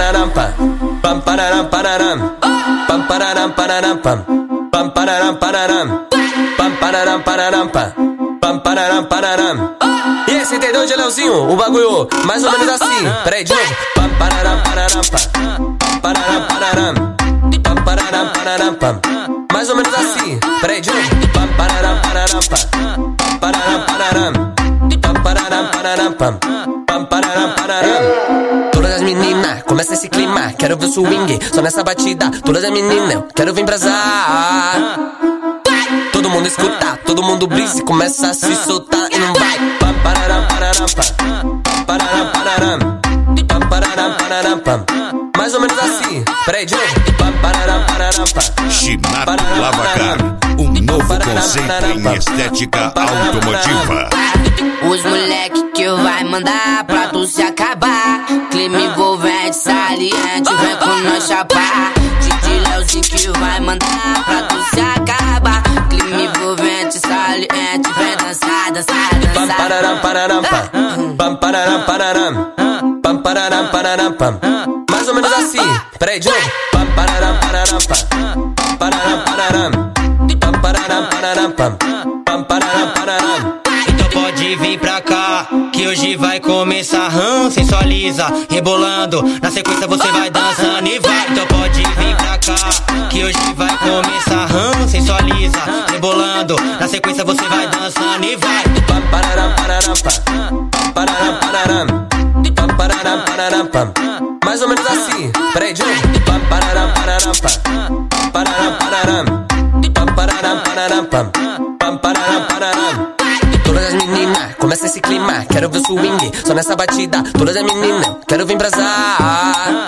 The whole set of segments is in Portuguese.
pararam, pam pararam, pararam, pam pararam, pararam, pam pararam, pararam, pam pararam, pararam, pam pararam, pararam. E esse entendeu de Leozinho? O bagulho mais ou menos assim. Peraí, de novo. Pam pararam, pararam, pam pararam, pararam, pam pararam, pararam, pam. Mais ou menos assim. Peraí, de novo. Pam pararam, pararam, pam pararam, pararam, pam pararam, pararam, pam pararam, pararam. Todas as meninas, começa esse clima. Quero ver o swing, só nessa batida. Todas as meninas, quero vir brasar. Todo mundo escuta, todo mundo brisa, começa a se soltar e não vai. Pam pararam, pararam, pam pararam, pararam, pam pararam, pararam, pam. Mais ou menos assim. Peraí, de novo. Pam pararam, pararam, pam. Shimato Lavacar, um novo conceito em estética automotiva. Os moleque que eu vai mandar pra tu se acabar. Clima envolvente, saliente, vem com nós chapar. DJ Leozinho que vai mandar pra tu se acabar. Clima envolvente, saliente, vem dançar, dançar, dançar. Pam pararam, pararam, pam. Pam pararam, pararam, pam pararam, pararam, pam. Mais ou menos assim. Peraí, de novo. Pam pararam, pararam, pam pararam, pararam, pam pararam, pararam, pam pararam, pararam. Então pode vir pra cá, que hoje vai começar sensualiza, rebolando. Na sequência você vai dançando e vai. Então pode vir pra cá, que hoje vai começar sensualiza, rebolando. Na sequência você vai dançando e vai. Pam pararam, pararam, pam pararam, pararam, pam pararam, pararam, pam. Mais ou menos assim. Peraí, de novo. Pam pararam, pararam, pam pararam, pararam, pam pararam, pararam, pam pararam, pararam. Todas as meninas, começa esse clima. Quero ver o swing, só nessa batida. Todas as meninas, quero vir brasar.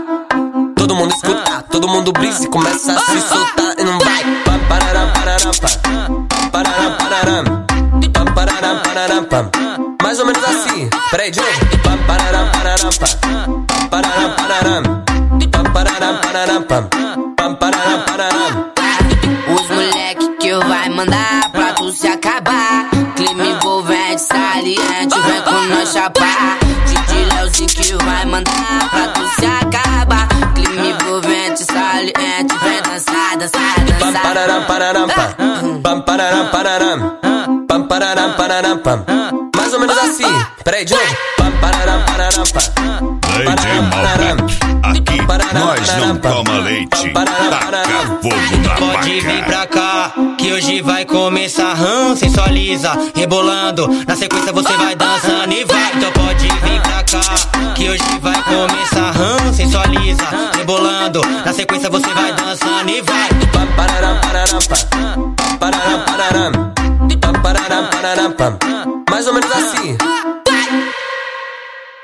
Todo mundo escuta, todo mundo brisa, começa a se soltar e não vai. Pam pararam, pararam, pam pararam, pararam, pam pararam, pararam, pam. Mais ou menos assim. Peraí, de novo. Pam pararam, pararam, pam pararam, pararam, pam pararam, pararam, pam pararam, pararam. Os moleque que eu vai mandar pra tu se acabar. Clima envolvente, saliente, vem com nós chapar. DJ Leozinho que vai mandar pra tu se acabar. Clima envolvente, saliente, vem dançar, dançar, dançar. Pam pararam, pararam, pam pararam, pararam, pam pararam, pararam, pam. Mais ou menos assim. Peraí, de novo. Pam pararam, pararam, pam DJ Malbec, aqui nós não toma leite, taca fogo na Pode vir vaca. pra cá, que hoje vai começar sensualiza, rebolando. Na sequência você vai dançando e vai. Então pode vir pra cá, que hoje vai começar sensualiza, rebolando. Na sequência você vai dançando e vai. Pam pararam, pararam, pam pararam, pararam, pam pararam, pararam, pam. Mais ou menos assim.